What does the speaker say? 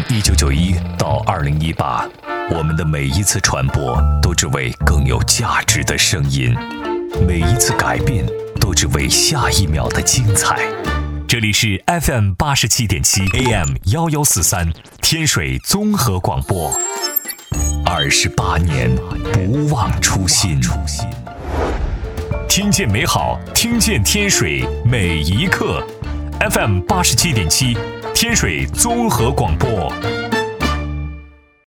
1991到2018，我们的每一次传播都只为更有价值的声音，每一次改变都只为下一秒的精彩。这里是 FM 87.7 AM 1143天水综合广播，28年不忘初心，听见美好，听见天水每一刻。FM 87.7天水综合广播。